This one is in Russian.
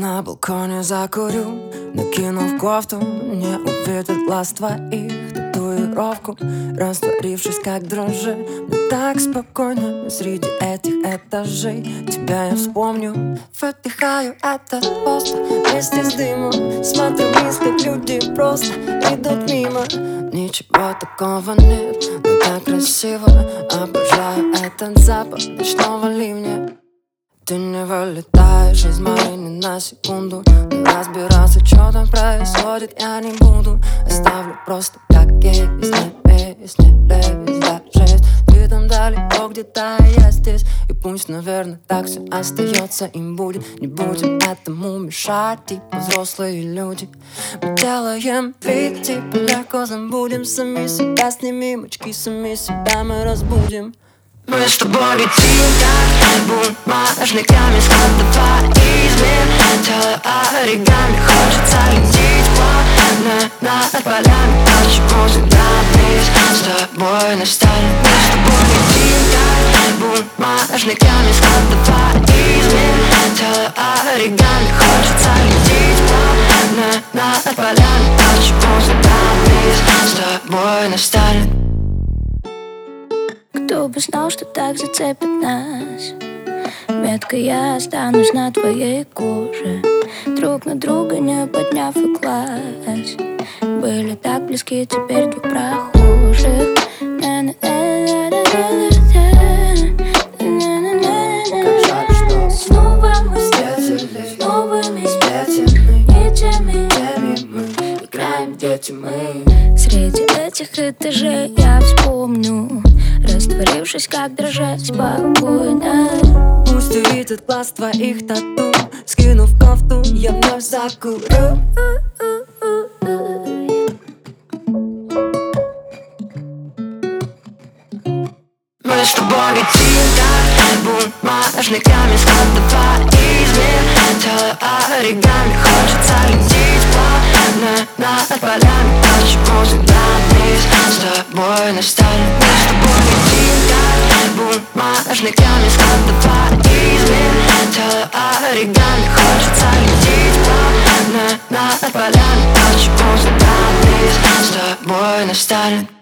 на балконе закурю, накинув кофту, не увидит глаз твоих татуировку, растворившись как дрожжи. Мне так спокойно среди этих этажей. Тебя я вспомню, выдыхаю этот пост вместе с дымом. Смотрю вниз, как люди просто идут мимо. Ничего такого нет, но так красиво. Обожаю этот запах ночного ливня. Ты не вылетаешь из моей ни на секунду. Но разбираться, что там происходит, я не буду. Оставлю просто как есть, не везде, даже есть. Ты там далеко где-то, а я здесь. И пусть, наверное, так все остается и будет. Не будем этому мешать, типа взрослые люди. Мы делаем вид, типа легко забудем. Сами себя снимем очки, сами себя мы разбудим. Мы с тобой летим, как бумажниками, складывая измен. Тело оригами, хочется лететь плавно над полями. Почему всегда вниз с тобой настанет? Мы с тобой летим, как бумажниками, складывая измен. Тело оригами, хочется лететь плавно над полями. Почему всегда вниз с тобой настанет? Кто бы знал, что так зацепит нас. Метко я останусь на твоей коже, друг на друга не подняв и глаз. Были так близки, теперь двух прохожих. Как жаль, что Снова мы встретились, с новыми этими нитями. мы играем, дети мы. Среди этих этажей я вспомню, растворившись как дрожать спокойно. Пусть увидит глаз твоих тату, скинув кофту, я вновь закурю. Мы с тобой летим, как бумажниками, складывая измен. Тело оригами, хочется лететь плавно над полями. Почему всегда вниз с тобой настанет? Мы с тобой летим, как бумажниками, складывая измен. Тело оригами, хочется лететь плавно над полями. Почему всегда вниз с тобой настанет?